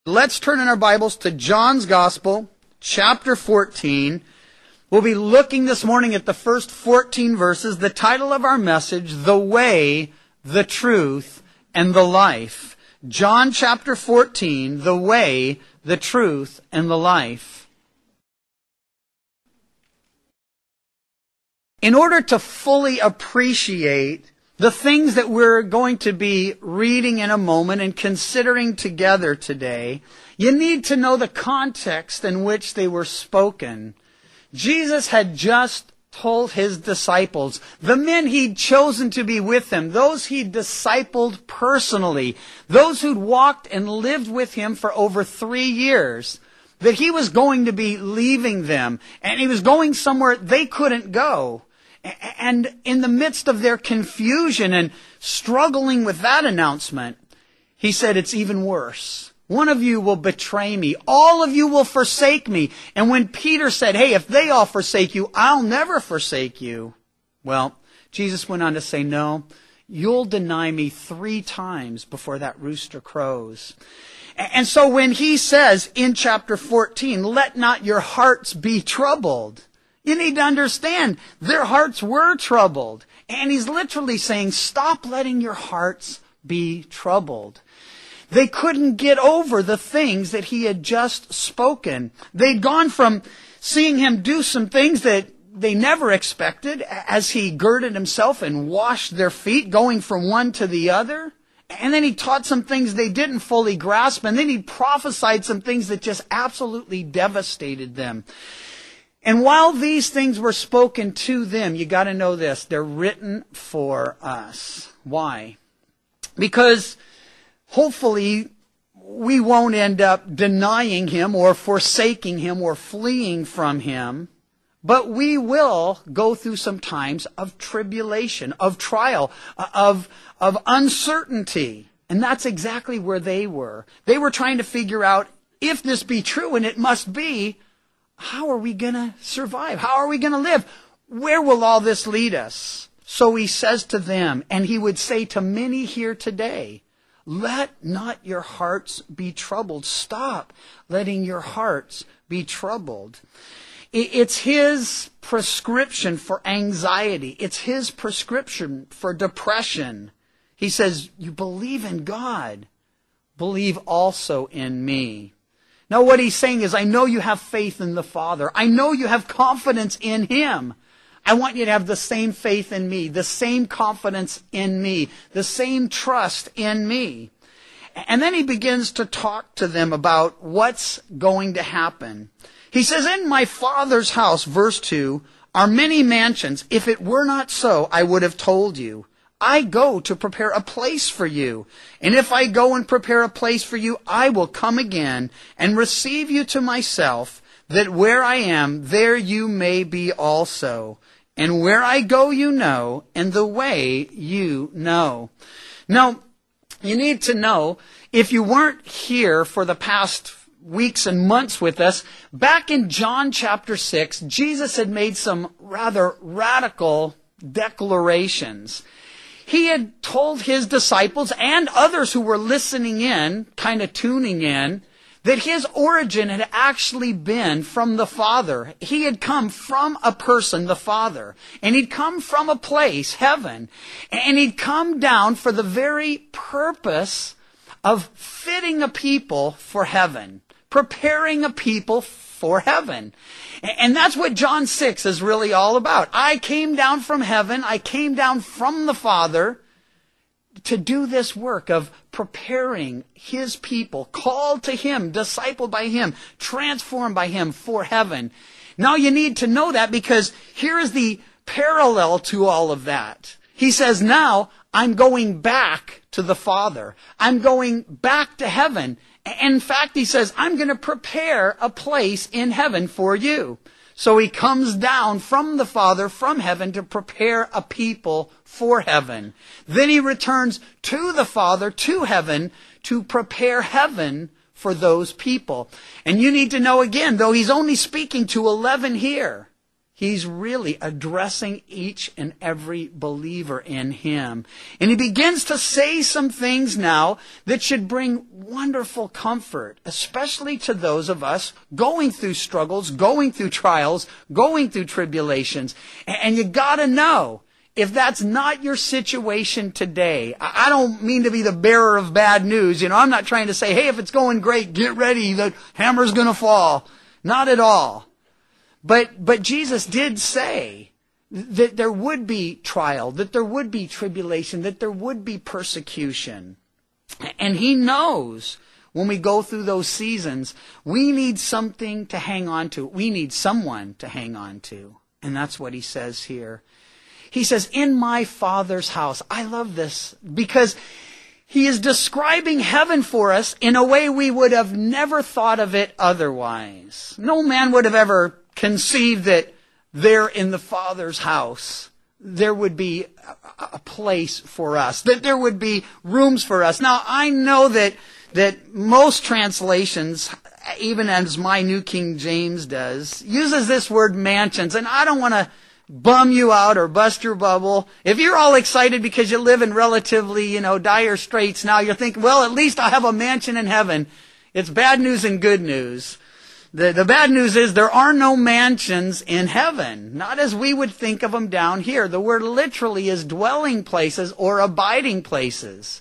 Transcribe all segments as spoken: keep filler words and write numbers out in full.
Let's turn in our Bibles to John's Gospel, chapter fourteen. We'll be looking this morning at the first fourteen verses. The title of our message, The Way, the Truth, and the Life. John chapter fourteen, The Way, the Truth, and the Life. In order to fully appreciate the things that we're going to be reading in a moment and considering together today, you need to know the context in which they were spoken. Jesus had just told his disciples, the men he'd chosen to be with him, those he'd discipled personally, those who'd walked and lived with him for over three years, that he was going to be leaving them, and he was going somewhere they couldn't go. And in the midst of their confusion and struggling with that announcement, he said, it's even worse. One of you will betray me. All of you will forsake me. And when Peter said, hey, if they all forsake you, I'll never forsake you. Well, Jesus went on to say, no, you'll deny me three times before that rooster crows. And so when he says in chapter fourteen, let not your hearts be troubled, you need to understand, their hearts were troubled. And he's literally saying, stop letting your hearts be troubled. They couldn't get over the things that he had just spoken. They'd gone from seeing him do some things that they never expected as he girded himself and washed their feet, going from one to the other. And then he taught some things they didn't fully grasp. And then he prophesied some things that just absolutely devastated them. And while these things were spoken to them, you got to know this, they're written for us. Why? Because hopefully we won't end up denying him or forsaking him or fleeing from him, but we will go through some times of tribulation, of trial, of, of uncertainty. And that's exactly where they were. They were trying to figure out, if this be true, and it must be, how are we going to survive? How are we going to live? Where will all this lead us? So he says to them, and he would say to many here today, let not your hearts be troubled. Stop letting your hearts be troubled. It's his prescription for anxiety. It's his prescription for depression. He says, you believe in God, believe also in me. Now what he's saying is, I know you have faith in the Father. I know you have confidence in him. I want you to have the same faith in me, the same confidence in me, the same trust in me. And then he begins to talk to them about what's going to happen. He says, in my Father's house, verse two, are many mansions. If it were not so, I would have told you. I go to prepare a place for you. And if I go and prepare a place for you, I will come again and receive you to myself, that where I am, there you may be also. And where I go, you know, and the way you know. Now, you need to know, if you weren't here for the past weeks and months with us, back in John chapter six, Jesus had made some rather radical declarations. He had told his disciples and others who were listening in, kind of tuning in, that his origin had actually been from the Father. He had come from a person, the Father. And he'd come from a place, heaven. And he'd come down for the very purpose of fitting a people for heaven. Preparing a people for heaven. And that's what John six is really all about. I came down from heaven. I came down from the Father to do this work of preparing his people, called to him, discipled by him, transformed by him for heaven. Now you need to know that, because here is the parallel to all of that. He says, now I'm going back to the Father. I'm going back to heaven. In fact, he says, I'm going to prepare a place in heaven for you. So he comes down from the Father, from heaven, to prepare a people for heaven. Then he returns to the Father, to heaven, to prepare heaven for those people. And you need to know again, though he's only speaking to eleven here, He's really addressing each and every believer in him. And he begins to say some things now that should bring wonderful comfort, especially to those of us going through struggles, going through trials, going through tribulations. And you gotta know, if that's not your situation today, I don't mean to be the bearer of bad news. You know, I'm not trying to say, hey, if it's going great, get ready, the hammer's gonna fall. Not at all. But, but Jesus did say that there would be trial, that there would be tribulation, that there would be persecution. And he knows when we go through those seasons, we need something to hang on to. We need someone to hang on to. And that's what he says here. He says, in my Father's house. I love this because he is describing heaven for us in a way we would have never thought of it otherwise. No man would have ever conceived that there in the Father's house there would be a, a place for us, that there would be rooms for us. Now, I know that that most translations, even as my New King James does, uses this word mansions, and I don't want to bum you out or bust your bubble. If you're all excited because you live in relatively, you know, dire straits now, you're thinking, well, at least I'll have a mansion in heaven. It's bad news and good news. The, the bad news is there are no mansions in heaven, not as we would think of them down here. The word literally is dwelling places or abiding places.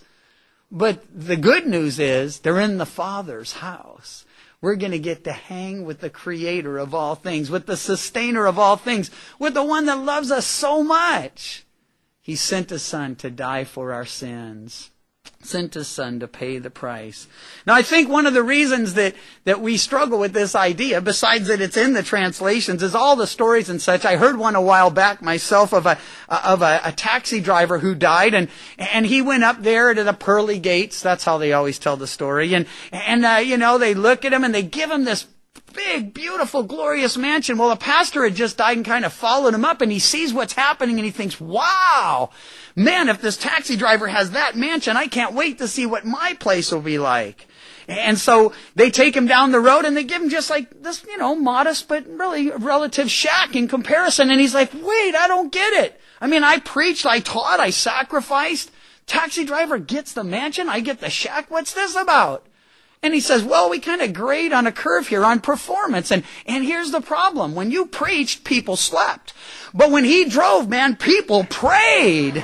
But the good news is they're in the Father's house. We're going to get to hang with the Creator of all things, with the Sustainer of all things, with the one that loves us so much. He sent His Son to die for our sins. Sent His Son to pay the price. Now, I think one of the reasons that, that we struggle with this idea, besides that it's in the translations, is all the stories and such. I heard one a while back myself of a of a, a taxi driver who died, and and he went up there to the pearly gates. That's how they always tell the story. And and uh, you know, they look at him and they give him this big, beautiful, glorious mansion. Well, the pastor had just died and kind of followed him up, and he sees what's happening, and he thinks, wow, man, if this taxi driver has that mansion, I can't wait to see what my place will be like. And so they take him down the road, and they give him just like this, you know, modest but really relative shack in comparison. And he's like, wait, I don't get it. I mean, I preached, I taught, I sacrificed. Taxi driver gets the mansion, I get the shack. What's this about? And he says, well, we kind of grade on a curve here on performance. And, and here's the problem. When you preached, people slept. But when he drove, man, people prayed.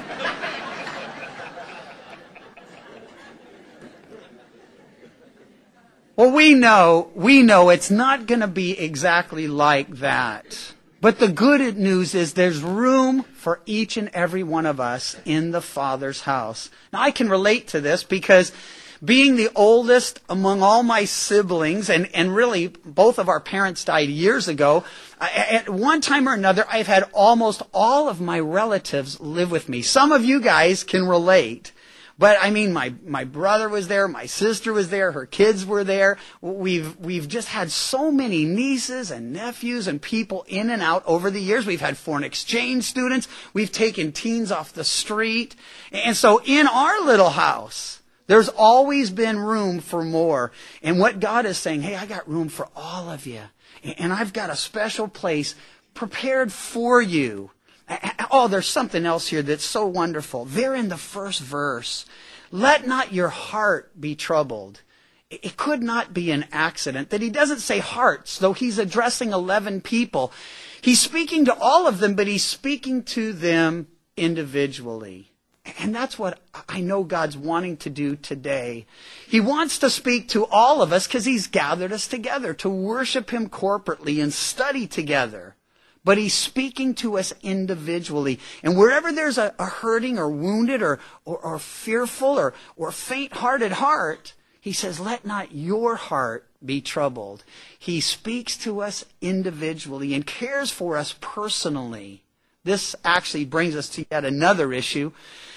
Well, we know, we know it's not going to be exactly like that. But the good news is there's room for each and every one of us in the Father's house. Now, I can relate to this because being the oldest among all my siblings, and, and really both of our parents died years ago, I, at one time or another, I've had almost all of my relatives live with me. Some of you guys can relate. But I mean, my, my brother was there, my sister was there, her kids were there. We've, we've just had so many nieces and nephews and people in and out over the years. We've had foreign exchange students. We've taken teens off the street. And so in our little house, there's always been room for more. And what God is saying, hey, I got room for all of you. And I've got a special place prepared for you. Oh, there's something else here that's so wonderful. There in the first verse, let not your heart be troubled. It could not be an accident that he doesn't say hearts, though he's addressing eleven people. He's speaking to all of them, but he's speaking to them individually. And that's what I know God's wanting to do today. He wants to speak to all of us because He's gathered us together to worship Him corporately and study together. But He's speaking to us individually. And wherever there's a, a hurting or wounded or, or, or fearful or, or faint-hearted heart, He says, let not your heart be troubled. He speaks to us individually and cares for us personally. This actually brings us to yet another issue.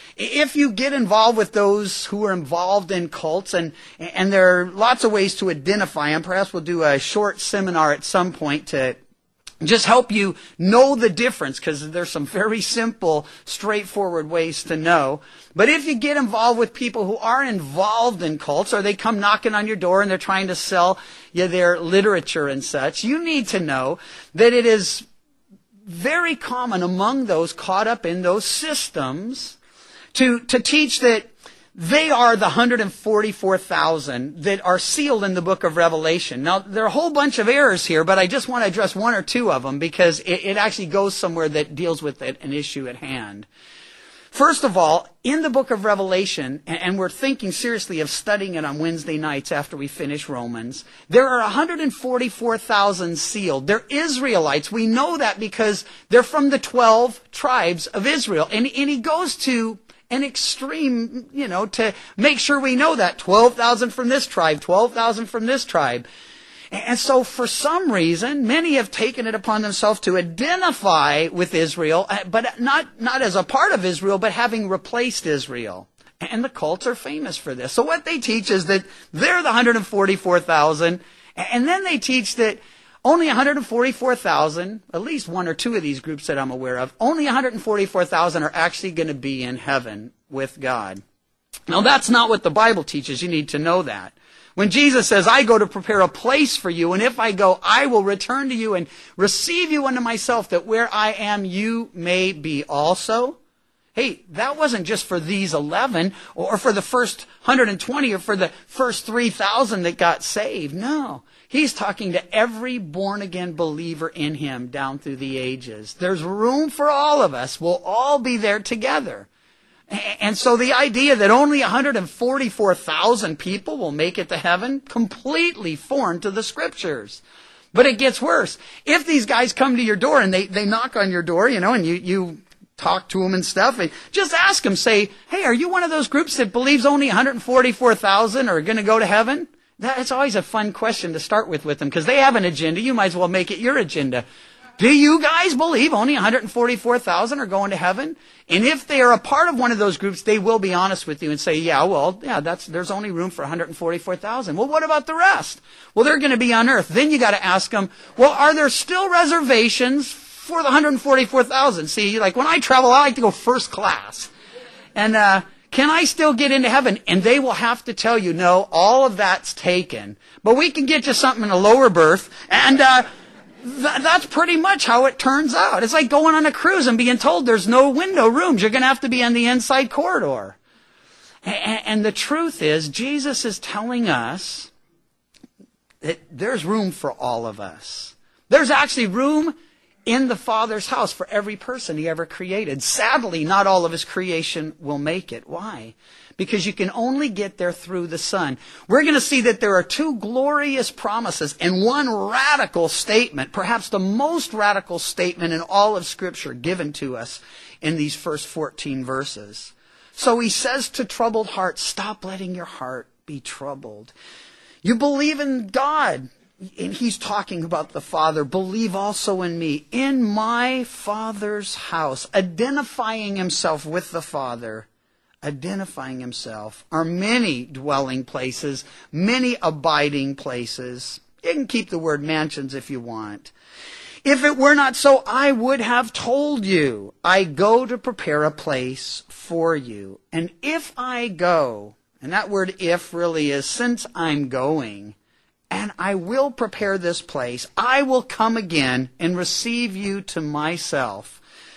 If you get involved with those who are involved in cults, and, and there are lots of ways to identify them, perhaps we'll do a short seminar at some point to just help you know the difference, because there's some very simple, straightforward ways to know. But if you get involved with people who are involved in cults, or they come knocking on your door and they're trying to sell you their literature and such, you need to know that it is very common among those caught up in those systems to, to teach that they are the one hundred forty-four thousand that are sealed in the book of Revelation. Now, there are a whole bunch of errors here, but I just want to address one or two of them because it, it actually goes somewhere that deals with it, an issue at hand. First of all, in the book of Revelation, and, and we're thinking seriously of studying it on Wednesday nights after we finish Romans, there are one hundred forty-four thousand sealed. They're Israelites. We know that because they're from the twelve tribes of Israel. And, and he goes to an extreme, you know, to make sure we know that. twelve thousand from this tribe, twelve thousand from this tribe. And so for some reason, many have taken it upon themselves to identify with Israel, but not, not as a part of Israel, but having replaced Israel. And the cults are famous for this. So what they teach is that they're the one hundred forty-four thousand, and then they teach that only one hundred forty-four thousand, at least one or two of these groups that I'm aware of, only one hundred forty-four thousand are actually going to be in heaven with God. Now that's not what the Bible teaches. You need to know that. When Jesus says, I go to prepare a place for you, and if I go, I will return to you and receive you unto myself, that where I am, you may be also. Hey, that wasn't just for these eleven, or for the first one hundred twenty, or for the first three thousand that got saved. No. He's talking to every born-again believer in him down through the ages. There's room for all of us. We'll all be there together. And so the idea that only one hundred forty-four thousand people will make it to heaven, completely foreign to the Scriptures. But it gets worse. If these guys come to your door and they, they knock on your door, you know, and you, you talk to them and stuff, and just ask them, say, hey, are you one of those groups that believes only one hundred forty-four thousand are going to go to heaven? That's always a fun question to start with with them, because they have an agenda. You might as well make it your agenda. Do you guys believe only one hundred forty-four thousand are going to heaven? And if they are a part of one of those groups, they will be honest with you and say, yeah, well, yeah, that's, there's only room for one hundred forty-four thousand. Well, what about the rest? Well, they're going to be on earth. Then you got to ask them, well, are there still reservations for the one hundred forty-four thousand? See, like when I travel, I like to go first class. And, uh, can I still get into heaven? And they will have to tell you, no, all of that's taken. But we can get you something in a lower berth. And, uh, Th- that's pretty much how it turns out. It's like going on a cruise and being told there's no window rooms. You're going to have to be on the inside corridor. And, and the truth is, Jesus is telling us that there's room for all of us. There's actually room in the Father's house for every person he ever created. Sadly, not all of his creation will make it. Why? Because you can only get there through the Son. We're going to see that there are two glorious promises and one radical statement, perhaps the most radical statement in all of Scripture given to us in these first fourteen verses. So he says to troubled hearts, stop letting your heart be troubled. You believe in God. And he's talking about the Father. Believe also in me. In my Father's house, identifying himself with the Father, identifying himself, are many dwelling places, many abiding places. You can keep the word mansions if you want. If it were not so, I would have told you. I go to prepare a place for you. And if I go, and that word if really is since I'm going, and I will prepare this place, I will come again and receive you to myself,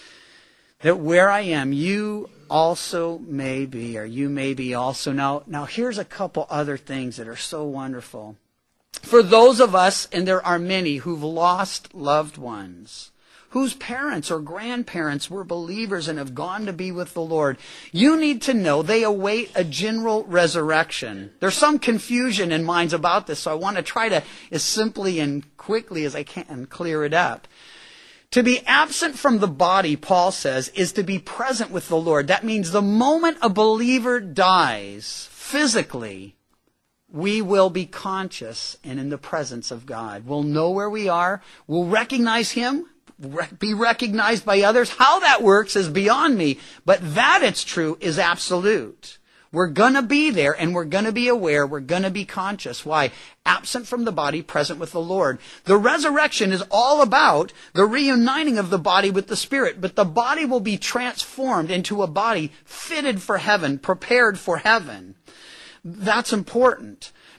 that where I am, you also may be, or you may be also. Now, now here's a couple other things that are so wonderful. For those of us, and there are many, who've lost loved ones, whose parents or grandparents were believers and have gone to be with the Lord, you need to know they await a general resurrection. There's some confusion in minds about this, so I want to try to, as simply and quickly as I can, clear it up. To be absent from the body, Paul says, is to be present with the Lord. That means the moment a believer dies physically, we will be conscious and in the presence of God. We'll know where we are. We'll recognize him, be recognized by others. How that works is beyond me, but that it's true is absolute. We're going to be there, and we're going to be aware. We're going to be conscious. Why? Absent from the body, present with the Lord. The resurrection is all about the reuniting of the body with the Spirit, but the body will be transformed into a body fitted for heaven, prepared for heaven. That's important.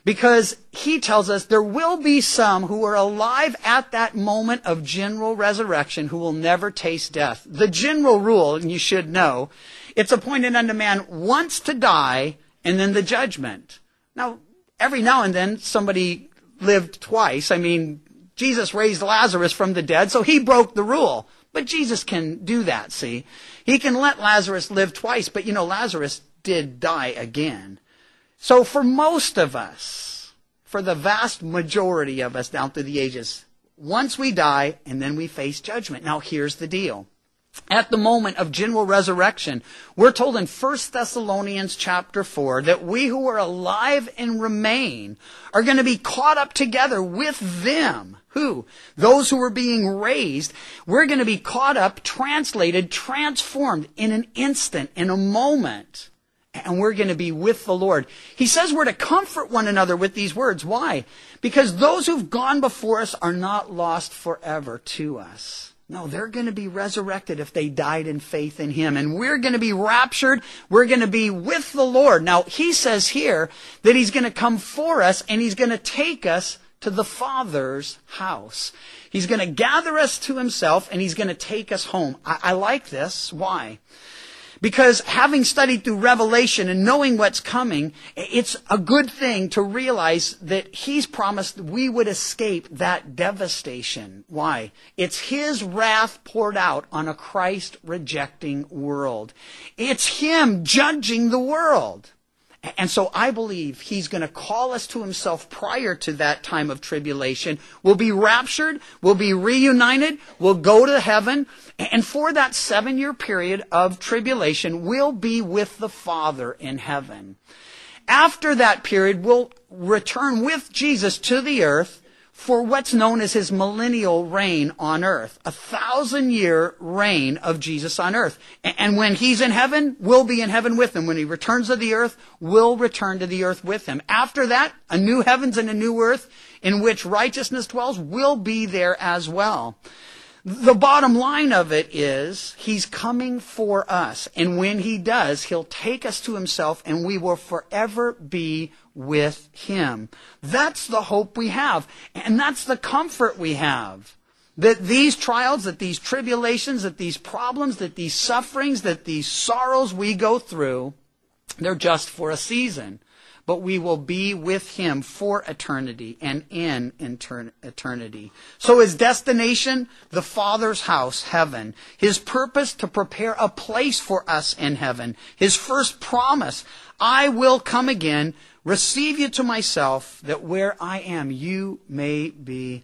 Because he tells us there will be some who are alive at that moment of general resurrection who will never taste death. The general rule, and you should know, it's appointed unto man once to die and then the judgment. Now, every now and then somebody lived twice. I mean, Jesus raised Lazarus from the dead, so he broke the rule. But Jesus can do that, see? He can let Lazarus live twice, but you know, Lazarus did die again. So for most of us, for the vast majority of us down through the ages, once we die and then we face judgment. Now here's the deal. At the moment of general resurrection, we're told in First Thessalonians chapter four that we who are alive and remain are going to be caught up together with them. Who? Those who are being raised. We're going to be caught up, translated, transformed in an instant, in a moment. And we're going to be with the Lord. He says we're to comfort one another with these words. Why? Because those who've gone before us are not lost forever to us. No, they're going to be resurrected if they died in faith in Him. And we're going to be raptured. We're going to be with the Lord. Now, He says here that He's going to come for us and He's going to take us to the Father's house. He's going to gather us to Himself and He's going to take us home. I, I like this. Why? Because having studied through Revelation and knowing what's coming, it's a good thing to realize that He's promised we would escape that devastation. Why? It's His wrath poured out on a Christ-rejecting world. It's Him judging the world. And so I believe He's going to call us to Himself prior to that time of tribulation. We'll be raptured. We'll be reunited. We'll go to heaven. And for that seven-year period of tribulation, we'll be with the Father in heaven. After that period, we'll return with Jesus to the earth for what's known as His millennial reign on earth. A thousand-year reign of Jesus on earth. And when He's in heaven, we'll be in heaven with Him. When He returns to the earth, we'll return to the earth with Him. After that, a new heavens and a new earth in which righteousness dwells will be there as well. The bottom line of it is He's coming for us. And when He does, He'll take us to Himself and we will forever be with Him. That's the hope we have. And that's the comfort we have. That these trials, that these tribulations, that these problems, that these sufferings, that these sorrows we go through, they're just for a season. But we will be with Him for eternity and in eternity. So His destination, the Father's house, heaven. His purpose, to prepare a place for us in heaven. His first promise, I will come again, receive you to myself, that where I am, you may be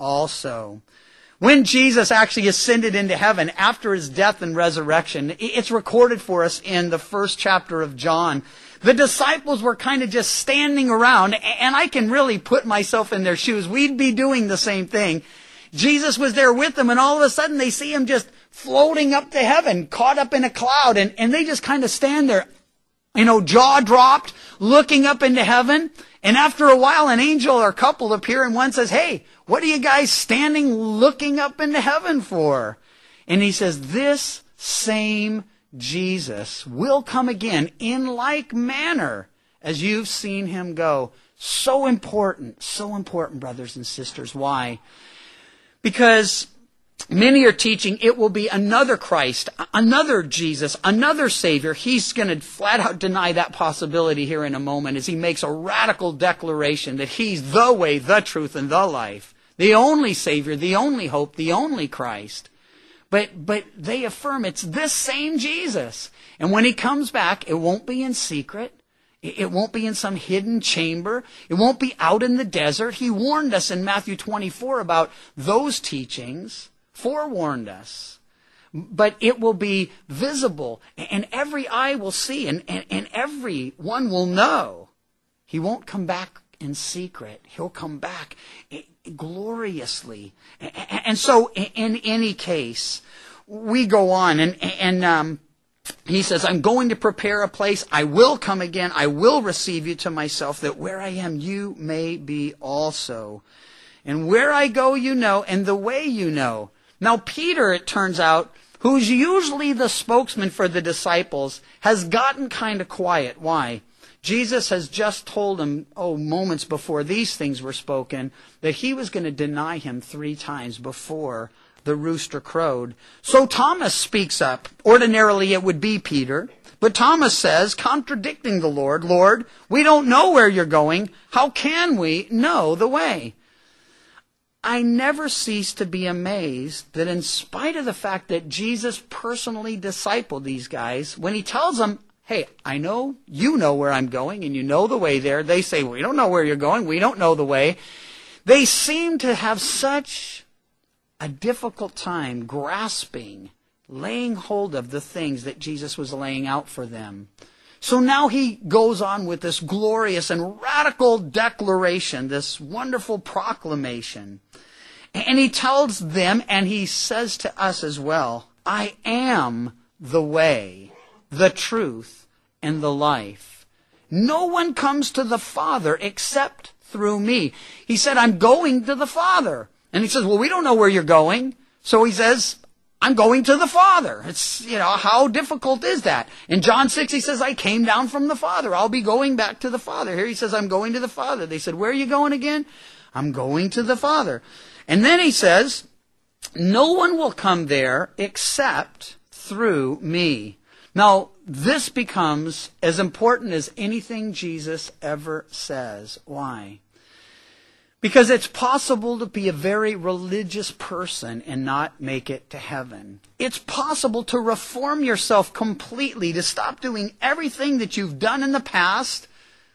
also. When Jesus actually ascended into heaven after His death and resurrection, it's recorded for us in the first chapter of John. The disciples were kind of just standing around, and I can really put myself in their shoes. We'd be doing the same thing. Jesus was there with them, and all of a sudden they see Him just floating up to heaven, caught up in a cloud, and, and they just kind of stand there, you know, jaw dropped, looking up into heaven. And after a while, an angel or couple appear, and one says, hey, what are you guys standing looking up into heaven for? And He says, this same Jesus will come again in like manner as you've seen Him go. So important, so important, brothers and sisters. Why? Because many are teaching it will be another Christ, another Jesus, another Savior. He's going to flat out deny that possibility here in a moment as He makes a radical declaration that He's the way, the truth, and the life. The only Savior, the only hope, the only Christ. But, but they affirm it's this same Jesus. And when He comes back, it won't be in secret. It won't be in some hidden chamber. It won't be out in the desert. He warned us in Matthew twenty-four about those teachings. Forewarned us. But it will be visible. And every eye will see. And, and, and everyone will know. He won't come back in secret. He'll come back gloriously. And so, in any case, we go on, and, and um, He says, I'm going to prepare a place. I will come again. I will receive you to myself, that where I am, you may be also. And where I go, you know, and the way you know. Now, Peter, it turns out, who's usually the spokesman for the disciples, has gotten kind of quiet. Why? Jesus has just told him, oh, moments before these things were spoken, that he was going to deny him three times before the rooster crowed. So Thomas speaks up. Ordinarily it would be Peter. But Thomas says, contradicting the Lord, Lord, we don't know where you're going. How can we know the way? I never cease to be amazed that in spite of the fact that Jesus personally discipled these guys, when he tells them, hey, I know you know where I'm going and you know the way there, they say, we don't know where you're going. We don't know the way. They seem to have such a difficult time grasping, laying hold of the things that Jesus was laying out for them. So now he goes on with this glorious and radical declaration, this wonderful proclamation. And he tells them, and he says to us as well, I am the way, the truth, and the life. No one comes to the Father except through me. He said, I'm going to the Father. And he says, well, we don't know where you're going. So he says, I'm going to the Father. It's, you know, how difficult is that? In John six, he says, I came down from the Father. I'll be going back to the Father. Here he says, I'm going to the Father. They said, where are you going again? I'm going to the Father. And then he says, no one will come there except through me. Now, this becomes as important as anything Jesus ever says. Why? Because it's possible to be a very religious person and not make it to heaven. It's possible to reform yourself completely, to stop doing everything that you've done in the past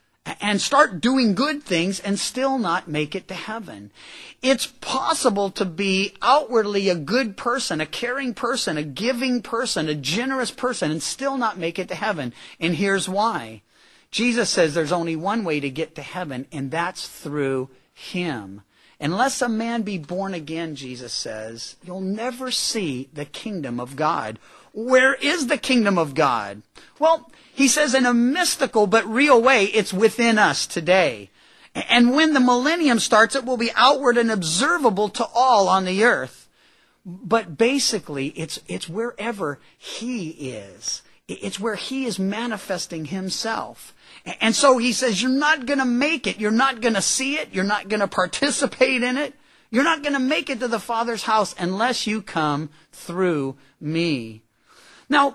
and start doing good things and still not make it to heaven. It's possible to be outwardly a good person, a caring person, a giving person, a generous person, and still not make it to heaven. And here's why. Jesus says there's only one way to get to heaven, and that's through Him. Unless a man be born again, Jesus says, you'll never see the kingdom of God. Where is the kingdom of God? Well, he says in a mystical but real way, it's within us today. And when the millennium starts, it will be outward and observable to all on the earth. But basically, it's, it's wherever He is. It's where He is manifesting Himself. And so he says, you're not going to make it. You're not going to see it. You're not going to participate in it. You're not going to make it to the Father's house unless you come through me. Now,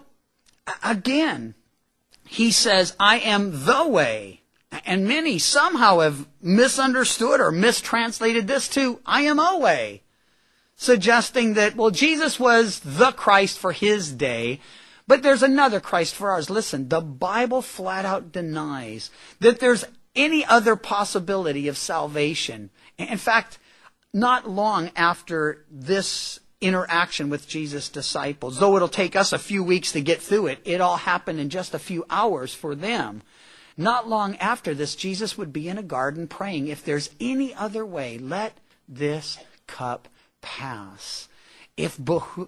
again, he says, I am the way. And many somehow have misunderstood or mistranslated this to, I am a way. Suggesting that, well, Jesus was the Christ for His day, but there's another Christ for ours. Listen, the Bible flat out denies that there's any other possibility of salvation. In fact, not long after this interaction with Jesus' disciples, though it'll take us a few weeks to get through it, it all happened in just a few hours for them. Not long after this, Jesus would be in a garden praying, if there's any other way, let this cup pass. If Buddha,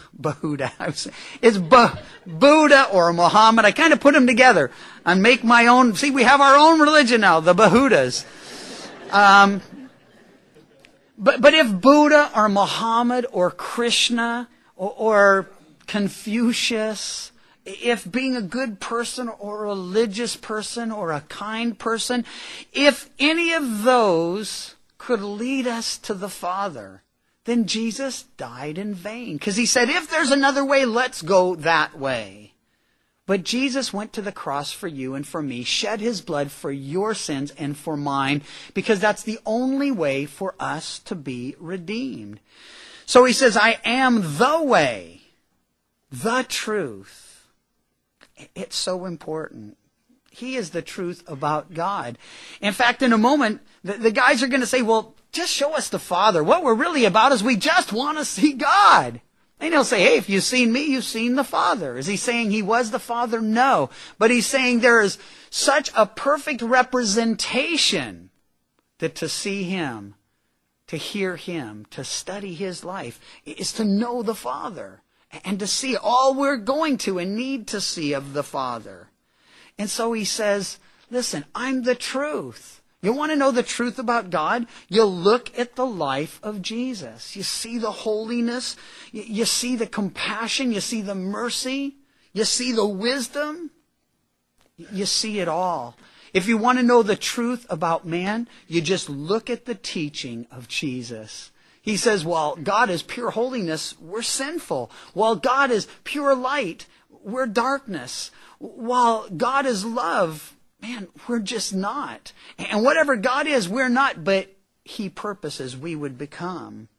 it's Buddha or Muhammad, I kind of put them together and make my own. See, we have our own religion now, the Bahudas. Um, but but if Buddha or Muhammad or Krishna or, or Confucius, if being a good person or a religious person or a kind person, if any of those could lead us to the Father, then Jesus died in vain. Because He said, if there's another way, let's go that way. But Jesus went to the cross for you and for me, shed His blood for your sins and for mine, because that's the only way for us to be redeemed. So He says, I am the way, the truth. It's so important. He is the truth about God. In fact, in a moment, the, the guys are going to say, well, just show us the Father. What we're really about is we just want to see God. And He'll say, hey, if you've seen me, you've seen the Father. Is He saying He was the Father? No. But He's saying there is such a perfect representation that to see Him, to hear Him, to study His life, is to know the Father. And to see all we're going to and need to see of the Father. And so He says, listen, I'm the truth. You want to know the truth about God? You look at the life of Jesus. You see the holiness. You see the compassion. You see the mercy. You see the wisdom. You see it all. If you want to know the truth about man, you just look at the teaching of Jesus. He says, while God is pure holiness, we're sinful. While God is pure light, we're darkness. While God is love, man, we're just not. And whatever God is, we're not, but He purposes we would become.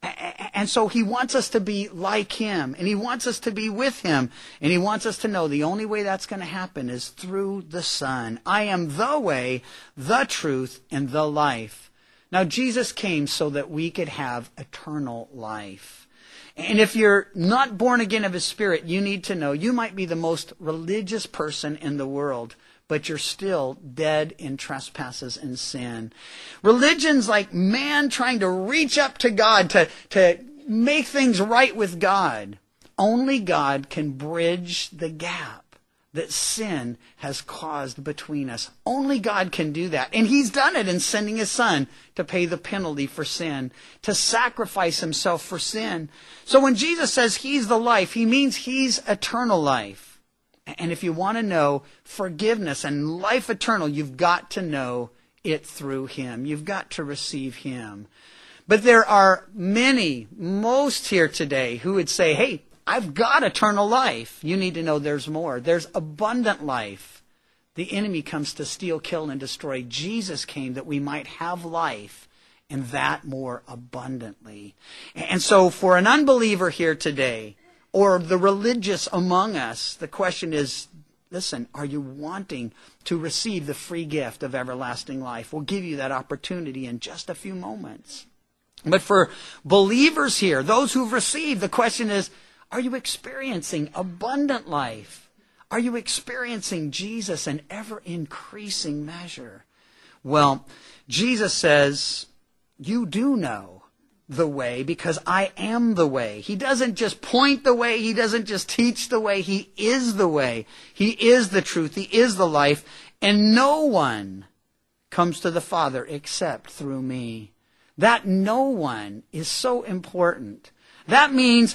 And so He wants us to be like Him, and He wants us to be with Him, and He wants us to know the only way that's going to happen is through the Son. I am the way, the truth, and the life. Now, Jesus came so that we could have eternal life. And if you're not born again of His Spirit, you need to know you might be the most religious person in the world, but you're still dead in trespasses and sin. Religion's like man trying to reach up to God, to, to make things right with God. Only God can bridge the gap that sin has caused between us. Only God can do that. And He's done it in sending His Son to pay the penalty for sin, to sacrifice Himself for sin. So when Jesus says He's the life, He means He's eternal life. And if you want to know forgiveness and life eternal, you've got to know it through Him. You've got to receive Him. But there are many, most here today, who would say, hey, I've got eternal life. You need to know there's more. There's abundant life. The enemy comes to steal, kill, and destroy. Jesus came that we might have life, and that more abundantly. And so for an unbeliever here today, or the religious among us, the question is, listen, are you wanting to receive the free gift of everlasting life? We'll give you that opportunity in just a few moments. But for believers here, those who've received, the question is, are you experiencing abundant life? Are you experiencing Jesus in ever-increasing measure? Well, Jesus says, you do know the way, because I am the way. He doesn't just point the way. He doesn't just teach the way. He is the way. He is the truth. He is the life. And no one comes to the Father except through me. That no one is so important. That means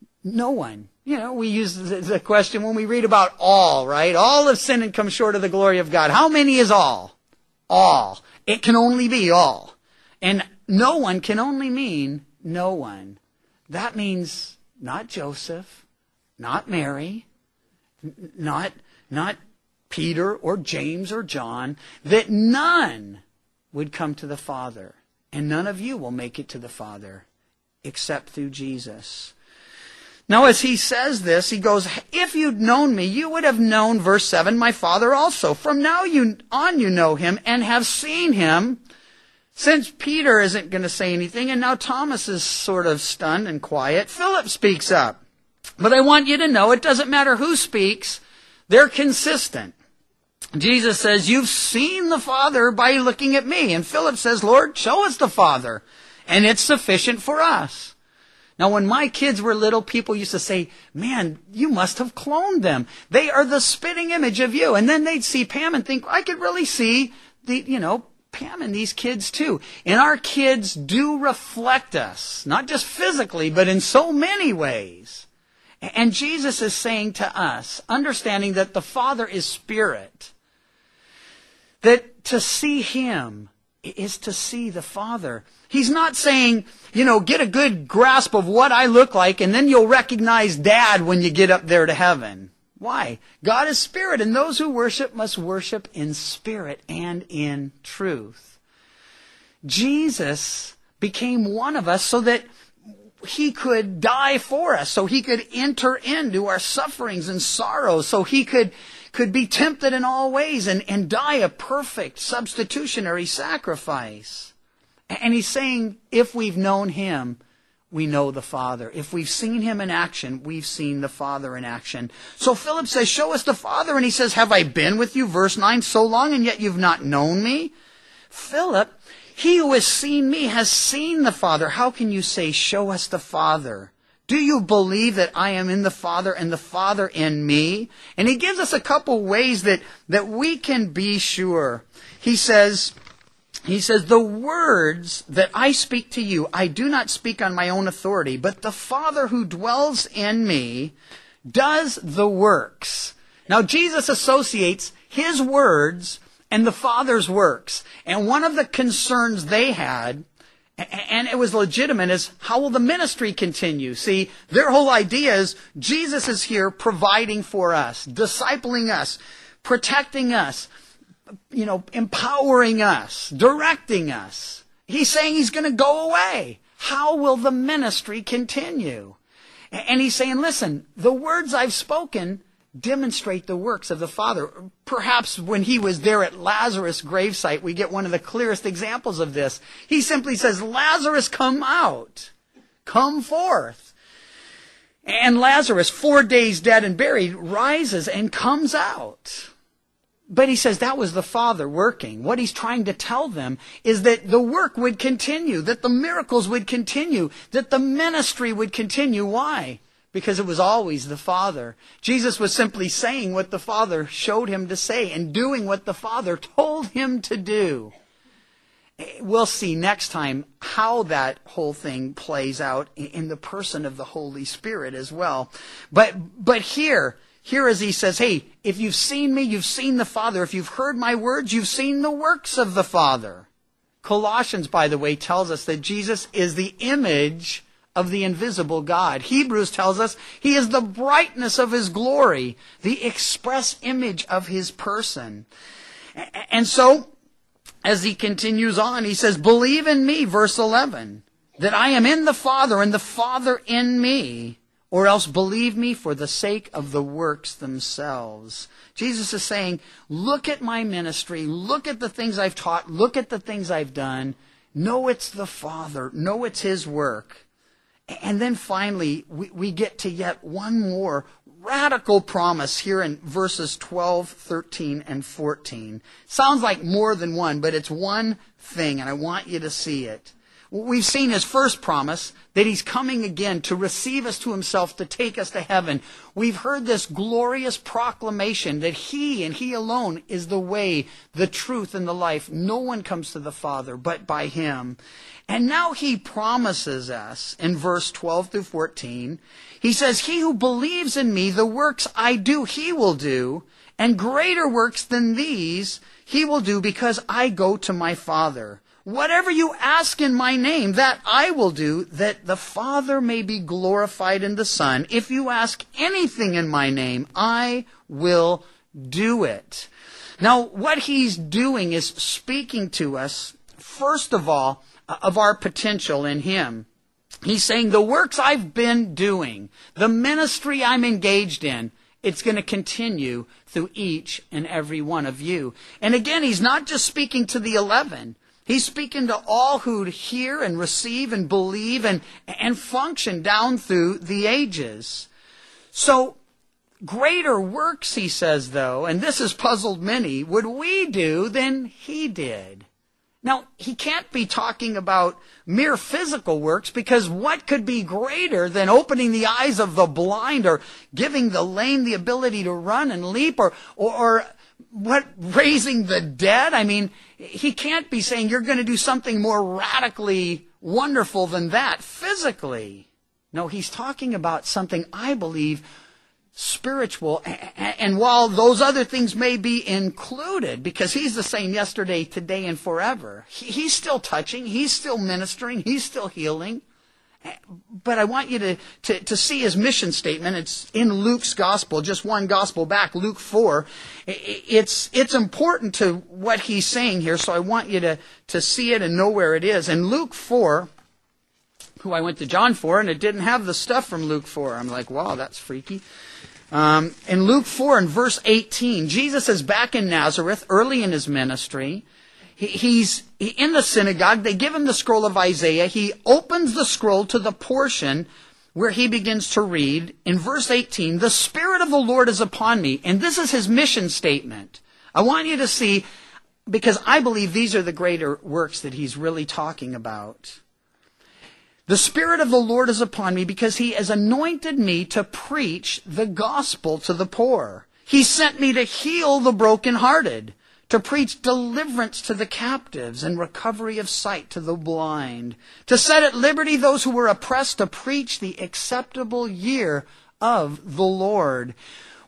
no one. You know, we use the question when we read about all, right? All have sinned and come short of the glory of God. How many is all? All. It can only be all. And no one can only mean no one. That means not Joseph, not Mary, n- not, not Peter or James or John, that none would come to the Father. And none of you will make it to the Father except through Jesus. Now, as he says this, he goes, if you'd known me, you would have known, verse seven, my Father also. From now you, on you know Him and have seen Him. Since Peter isn't going to say anything, and now Thomas is sort of stunned and quiet, Philip speaks up. But I want you to know it doesn't matter who speaks, they're consistent. Jesus says, you've seen the Father by looking at me. And Philip says, Lord, show us the Father, and it's sufficient for us. Now, when my kids were little, people used to say, man, you must have cloned them. They are the spitting image of you. And then they'd see Pam and think, I could really see the, you know, Pam and these kids too. And our kids do reflect us, not just physically, but in so many ways. And Jesus is saying to us, understanding that the Father is Spirit, that to see Him is to see the Father. He's not saying, you know, get a good grasp of what I look like and then you'll recognize Dad when you get up there to heaven. Why? God is Spirit, and those who worship must worship in spirit and in truth. Jesus became one of us so that He could die for us, so He could enter into our sufferings and sorrows, so He could, could be tempted in all ways and, and die a perfect substitutionary sacrifice. And He's saying, if we've known Him, we know the Father. If we've seen Him in action, we've seen the Father in action. So Philip says, show us the Father. And he says, have I been with you, verse nine, so long, and yet you've not known me? Philip, he who has seen me has seen the Father. How can you say, show us the Father? Do you believe that I am in the Father and the Father in me? And he gives us a couple ways that, that we can be sure. He says, He says, the words that I speak to you, I do not speak on my own authority, but the Father who dwells in me does the works. Now, Jesus associates his words and the Father's works. And one of the concerns they had, and it was legitimate, is how will the ministry continue? See, their whole idea is Jesus is here providing for us, discipling us, protecting us, you know, empowering us, directing us. He's saying he's going to go away. How will the ministry continue? And he's saying, listen, the words I've spoken demonstrate the works of the Father. Perhaps when he was there at Lazarus' gravesite, we get one of the clearest examples of this. He simply says, Lazarus, come out. Come forth. And Lazarus, four days dead and buried, rises and comes out. But he says that was the Father working. What he's trying to tell them is that the work would continue, that the miracles would continue, that the ministry would continue. Why? Because it was always the Father. Jesus was simply saying what the Father showed him to say and doing what the Father told him to do. We'll see next time how that whole thing plays out in the person of the Holy Spirit as well. But, but here, Here as he says, hey, if you've seen me, you've seen the Father. If you've heard my words, you've seen the works of the Father. Colossians, by the way, tells us that Jesus is the image of the invisible God. Hebrews tells us he is the brightness of his glory, the express image of his person. And so, as he continues on, he says, believe in me, verse eleven, that I am in the Father and the Father in me. Or else believe me for the sake of the works themselves. Jesus is saying, look at my ministry, look at the things I've taught, look at the things I've done. Know it's the Father, know it's his work. And then finally, we, we get to yet one more radical promise here in verses twelve, thirteen, and fourteen. Sounds like more than one, but it's one thing, and I want you to see it. We've seen his first promise, that he's coming again to receive us to himself, to take us to heaven. We've heard this glorious proclamation that he and he alone is the way, the truth, and the life. No one comes to the Father but by him. And now he promises us in verse twelve through fourteen, he says, he who believes in me, the works I do, he will do, and greater works than these he will do, because I go to my Father. Whatever you ask in my name, that I will do, that the Father may be glorified in the Son. If you ask anything in my name, I will do it. Now, what he's doing is speaking to us, first of all, of our potential in him. He's saying the works I've been doing, the ministry I'm engaged in, it's going to continue through each and every one of you. And again, he's not just speaking to the eleven. He's speaking to all who'd hear and receive and believe and, and function down through the ages. So, greater works, he says, though, and this has puzzled many, would we do than he did. Now, he can't be talking about mere physical works, because what could be greater than opening the eyes of the blind, or giving the lame the ability to run and leap, or, or, or what, raising the dead? I mean, he can't be saying you're going to do something more radically wonderful than that physically. No, he's talking about something, I believe, spiritual. And while those other things may be included, because he's the same yesterday, today, and forever, he's still touching, he's still ministering, he's still healing. But I want you to, to, to see his mission statement. It's in Luke's gospel, just one gospel back, Luke four. It's, it's important to what he's saying here, so I want you to, to see it and know where it is. In Luke four, who I went to John for, and it didn't have the stuff from Luke four. I'm like, wow, that's freaky. Um, in Luke four and verse eighteen, Jesus is back in Nazareth, early in his ministry. He's in the synagogue. They give him the scroll of Isaiah. He opens the scroll to the portion where he begins to read. In verse eighteen, the Spirit of the Lord is upon me. And this is his mission statement. I want you to see, because I believe these are the greater works that he's really talking about. The Spirit of the Lord is upon me, because he has anointed me to preach the gospel to the poor. He sent me to heal the brokenhearted, to preach deliverance to the captives and recovery of sight to the blind, to set at liberty those who were oppressed, to preach the acceptable year of the Lord.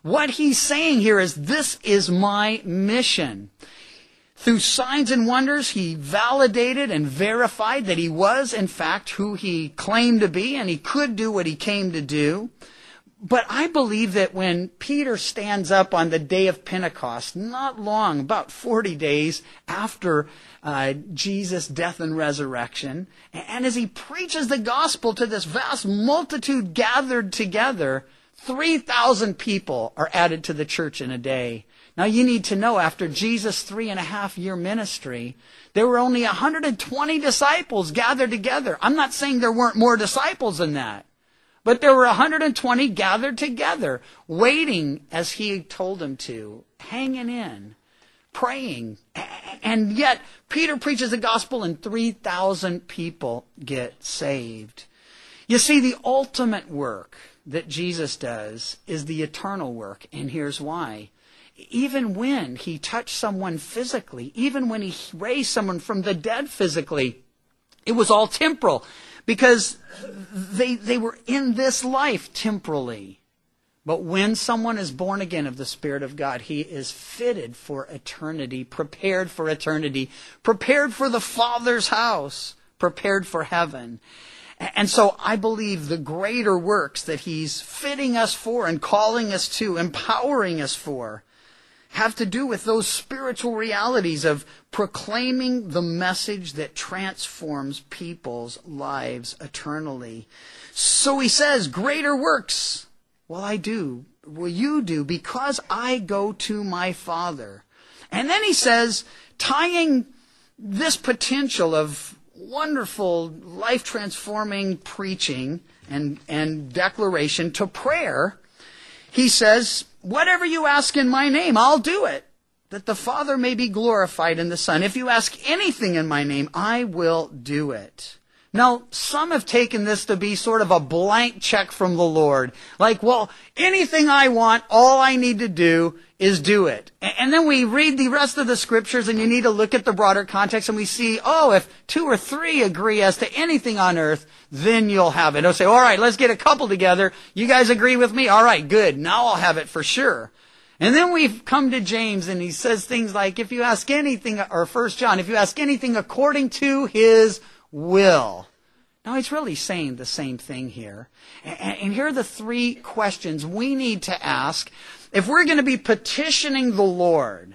What he's saying here is, this is my mission. Through signs and wonders, he validated and verified that he was, in fact, who he claimed to be, and he could do what he came to do. But I believe that when Peter stands up on the day of Pentecost, not long, about forty days after uh, Jesus' death and resurrection, and as he preaches the gospel to this vast multitude gathered together, three thousand people are added to the church in a day. Now you need to know, after Jesus' three and a half year ministry, there were only one hundred twenty disciples gathered together. I'm not saying there weren't more disciples than that. But there were one hundred twenty gathered together, waiting as he told them to, hanging in, praying. And yet, Peter preaches the gospel and three thousand people get saved. You see, the ultimate work that Jesus does is the eternal work, and here's why. Even when he touched someone physically, even when he raised someone from the dead physically, it was all temporal, because they, they were in this life temporally. But when someone is born again of the Spirit of God, he is fitted for eternity, prepared for eternity, prepared for the Father's house, prepared for heaven. And so I believe the greater works that he's fitting us for and calling us to, empowering us for, have to do with those spiritual realities of proclaiming the message that transforms people's lives eternally. So he says, greater works will I do, will you do, because I go to my Father. And then he says, tying this potential of wonderful, life-transforming preaching and, and declaration to prayer, he says, whatever you ask in my name, I'll do it, that the Father may be glorified in the Son. If you ask anything in my name, I will do it. Now, some have taken this to be sort of a blank check from the Lord. Like, well, anything I want, all I need to do is do it. And then we read the rest of the scriptures, and you need to look at the broader context, and we see, oh, if two or three agree as to anything on earth, then you'll have it. They'll say, all right, let's get a couple together. You guys agree with me? All right, good. Now I'll have it for sure. And then we've come to James, and he says things like, if you ask anything, or First John, if you ask anything according to his will. Now, he's really saying the same thing here. And here are the three questions we need to ask. If we're going to be petitioning the Lord,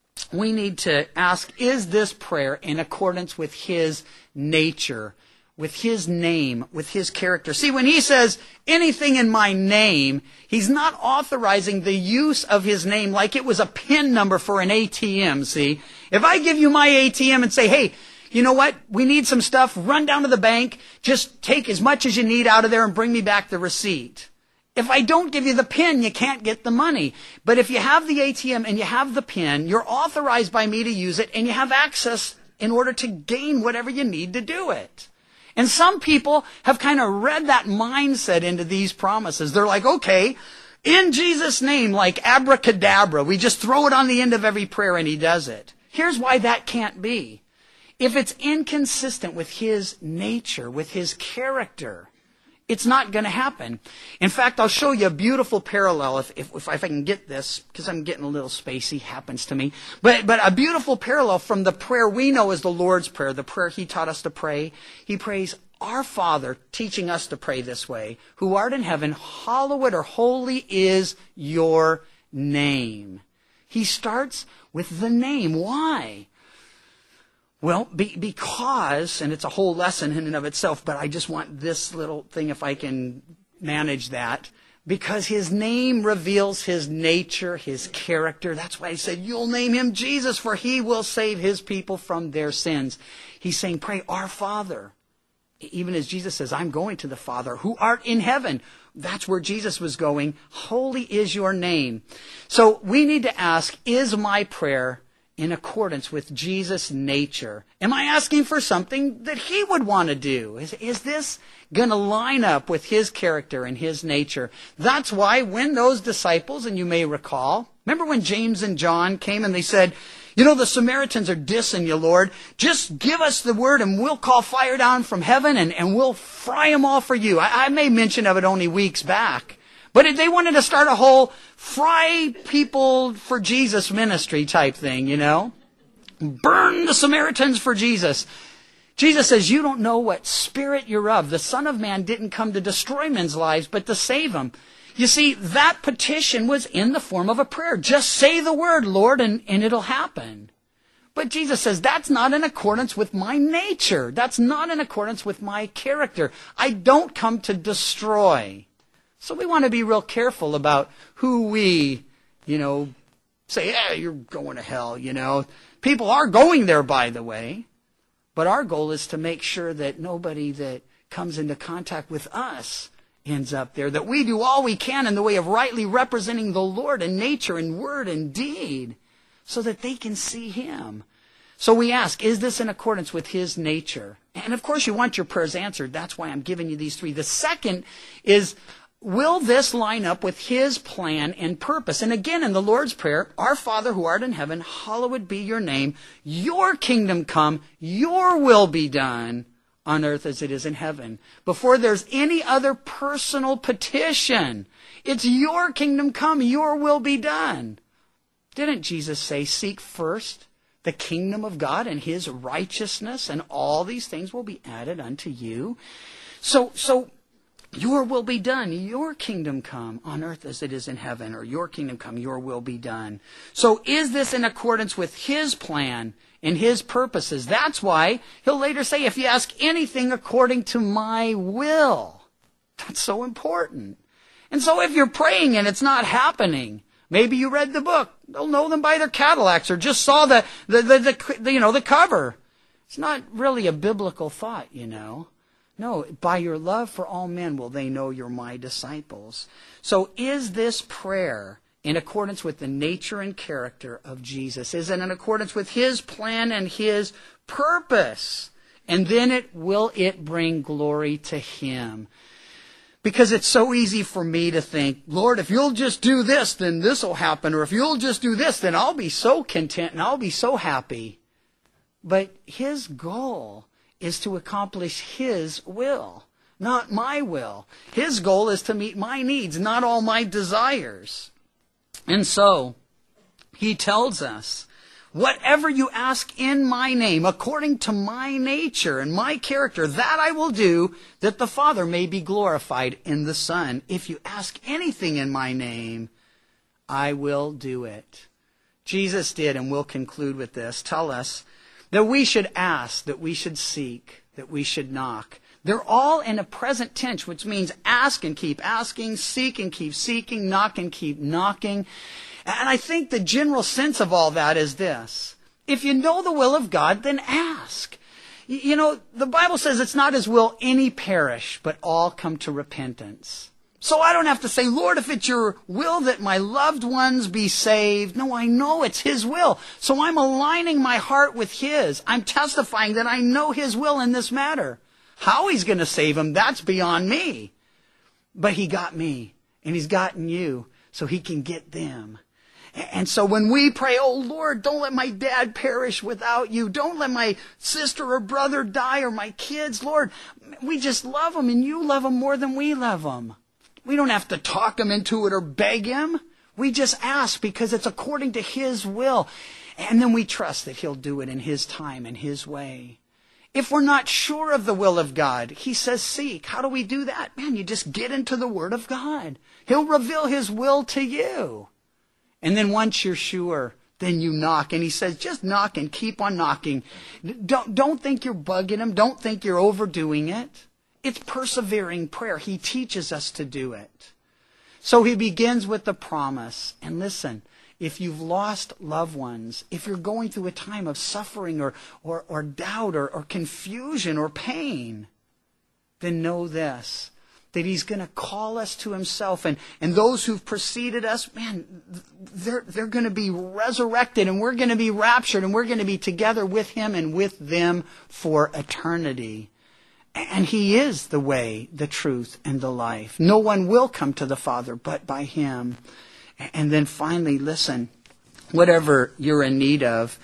we need to ask, is this prayer in accordance with his nature, with his name, with his character? See, when he says anything in my name, he's not authorizing the use of his name like it was a PIN number for an A T M, see? If I give you my A T M and say, hey, you know what? We need some stuff. Run down to the bank. Just take as much as you need out of there and bring me back the receipt. If I don't give you the PIN, you can't get the money. But if you have the A T M and you have the PIN, you're authorized by me to use it, and you have access in order to gain whatever you need to do it. And some people have kind of read that mindset into these promises. They're like, okay, in Jesus' name, like abracadabra, we just throw it on the end of every prayer and he does it. Here's why that can't be. If it's inconsistent with his nature, with his character, it's not going to happen. In fact, I'll show you a beautiful parallel, if, if, if I can get this, because I'm getting a little spacey, happens to me. But, but a beautiful parallel from the prayer we know as the Lord's Prayer, the prayer he taught us to pray. He prays, our Father, teaching us to pray this way, who art in heaven, hallowed or holy is your name. He starts with the name. Why? Well, be, because, and it's a whole lesson in and of itself, but I just want this little thing if I can manage that, because his name reveals his nature, his character. That's why he said, you'll name him Jesus, for he will save his people from their sins. He's saying, pray, our Father. Even as Jesus says, I'm going to the Father, who art in heaven. That's where Jesus was going. Holy is your name. So we need to ask, is my prayer in accordance with Jesus' nature? Am I asking for something that he would want to do? Is, is this going to line up with his character and his nature? That's why when those disciples, and you may recall, remember when James and John came and they said, you know, the Samaritans are dissing you, Lord. Just give us the word and we'll call fire down from heaven and, and we'll fry them all for you. I, I made mention of it only weeks back. But they wanted to start a whole fry people for Jesus ministry type thing, you know. Burn the Samaritans for Jesus. Jesus says, you don't know what spirit you're of. The Son of Man didn't come to destroy men's lives, but to save them. You see, that petition was in the form of a prayer. Just say the word, Lord, and, and it'll happen. But Jesus says, that's not in accordance with my nature. That's not in accordance with my character. I don't come to destroy. So we want to be real careful about who we, you know, say, yeah, you're going to hell, you know. People are going there, by the way. But our goal is to make sure that nobody that comes into contact with us ends up there. That we do all we can in the way of rightly representing the Lord in nature and word and deed so that they can see Him. So we ask, is this in accordance with His nature? And of course you want your prayers answered. That's why I'm giving you these three. The second is, will this line up with His plan and purpose? And again, in the Lord's Prayer, our Father who art in heaven, hallowed be your name. Your kingdom come, your will be done on earth as it is in heaven. Before there's any other personal petition, it's your kingdom come, your will be done. Didn't Jesus say, seek first the kingdom of God and His righteousness, and all these things will be added unto you? So, so, your will be done, your kingdom come on earth as it is in heaven, or your kingdom come, your will be done. So is this in accordance with His plan and His purposes? That's why He'll later say, if you ask anything according to my will. That's so important. And so if you're praying and it's not happening, maybe you read the book, they'll know them by their Cadillacs, or just saw the, the, the, the, the you know, the cover. It's not really a biblical thought, you know. No, by your love for all men will they know you're my disciples. So is this prayer in accordance with the nature and character of Jesus? Is it in accordance with His plan and His purpose? And then it will it bring glory to Him? Because it's so easy for me to think, Lord, if you'll just do this, then this will happen. Or if you'll just do this, then I'll be so content and I'll be so happy. But His goal is to accomplish His will, not my will. His goal is to meet my needs, not all my desires. And so, He tells us, whatever you ask in my name, according to my nature and my character, that I will do, that the Father may be glorified in the Son. If you ask anything in my name, I will do it. Jesus did, and we'll conclude with this, tell us that we should ask, that we should seek, that we should knock. They're all in a present tense, which means ask and keep asking, seek and keep seeking, knock and keep knocking. And I think the general sense of all that is this. If you know the will of God, then ask. You know, the Bible says it's not His will any perish, but all come to repentance. So I don't have to say, Lord, if it's your will that my loved ones be saved. No, I know it's His will. So I'm aligning my heart with His. I'm testifying that I know His will in this matter. How He's going to save them, that's beyond me. But He got me, and He's gotten you, so He can get them. And so when we pray, oh Lord, don't let my dad perish without you. Don't let my sister or brother die, or my kids. Lord, we just love them, and you love them more than we love them. We don't have to talk Him into it or beg Him. We just ask because it's according to His will. And then we trust that He'll do it in His time and His way. If we're not sure of the will of God, He says seek. How do we do that? Man, you just get into the Word of God. He'll reveal His will to you. And then once you're sure, then you knock. And He says just knock and keep on knocking. Don't, don't think you're bugging Him. Don't think you're overdoing it. It's persevering prayer. He teaches us to do it. So He begins with the promise. And listen, if you've lost loved ones, if you're going through a time of suffering or, or, or doubt or, or confusion or pain, then know this, that He's going to call us to Himself. And, and those who've preceded us, man, they're, they're going to be resurrected, and we're going to be raptured, and we're going to be together with Him and with them for eternity. And He is the way, the truth, and the life. No one will come to the Father but by Him. And then finally, listen, whatever you're in need of,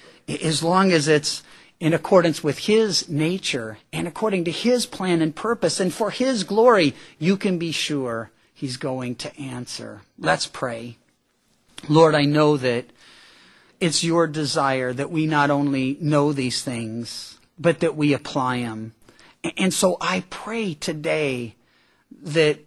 as long as it's in accordance with His nature and according to His plan and purpose and for His glory, you can be sure He's going to answer. Let's pray. Lord, I know that it's your desire that we not only know these things, but that we apply them. And so I pray today that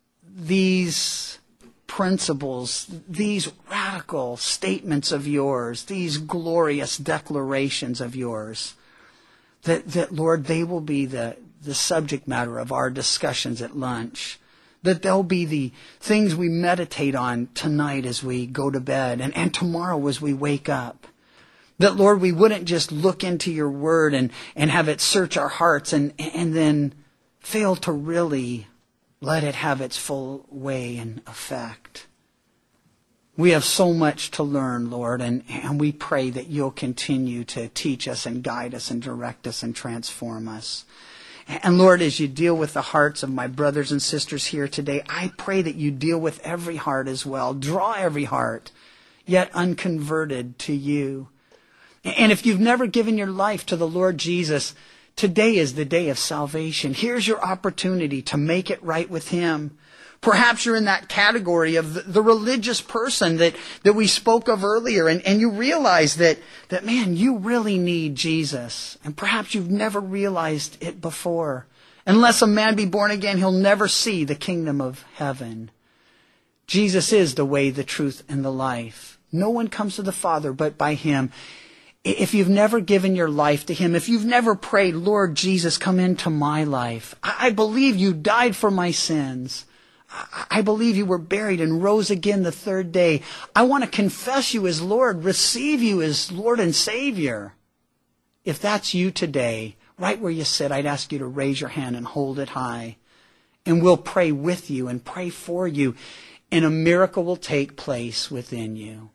these principles, these radical statements of yours, these glorious declarations of yours, that, that Lord, they will be the, the subject matter of our discussions at lunch. That they'll be the things we meditate on tonight as we go to bed and, and tomorrow as we wake up. That, Lord, we wouldn't just look into your word and, and have it search our hearts and, and then fail to really let it have its full way and effect. We have so much to learn, Lord, and, and we pray that you'll continue to teach us and guide us and direct us and transform us. And Lord, as you deal with the hearts of my brothers and sisters here today, I pray that you deal with every heart as well. Draw every heart, yet unconverted, to you. And if you've never given your life to the Lord Jesus, today is the day of salvation. Here's your opportunity to make it right with him. Perhaps you're in that category of the, the religious person that, that we spoke of earlier, and, and you realize that, that, man, you really need Jesus. And perhaps you've never realized it before. Unless a man be born again, he'll never see the kingdom of heaven. Jesus is the way, the truth, and the life. No one comes to the Father but by him. If you've never given your life to him, if you've never prayed, Lord Jesus, come into my life. I, I believe you died for my sins. I believe you were buried and rose again the third day. I want to confess you as Lord, receive you as Lord and Savior. If that's you today, right where you sit, I'd ask you to raise your hand and hold it high. And we'll pray with you and pray for you. And a miracle will take place within you.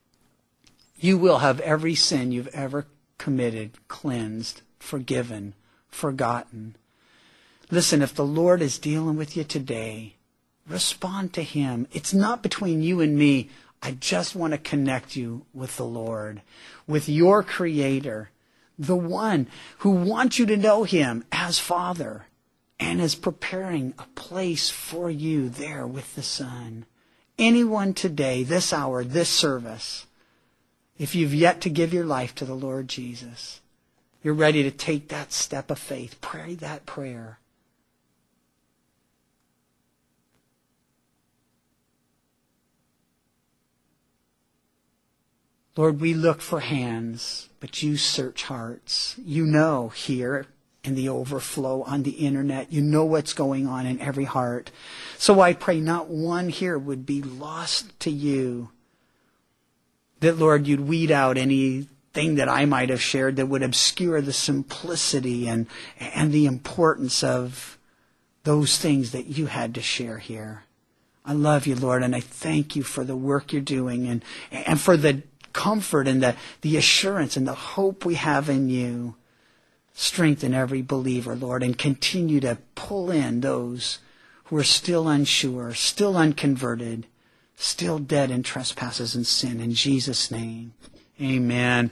You will have every sin you've ever committed cleansed, forgiven, forgotten. Listen, if the Lord is dealing with you today, respond to him. It's not between you and me. I just want to connect you with the Lord, with your Creator, the one who wants you to know him as Father and is preparing a place for you there with the Son. Anyone today, this hour, this service, if you've yet to give your life to the Lord Jesus, you're ready to take that step of faith, pray that prayer. Lord, we look for hands, but you search hearts. You know here in the overflow on the internet, you know what's going on in every heart. So I pray not one here would be lost to you. That, Lord, you'd weed out anything that I might have shared that would obscure the simplicity and, and the importance of those things that you had to share here. I love you, Lord, and I thank you for the work you're doing and, and for the comfort and the, the assurance and the hope we have in you. Strengthen every believer, Lord, and continue to pull in those who are still unsure, still unconverted, still dead in trespasses and sin. In Jesus' name, amen.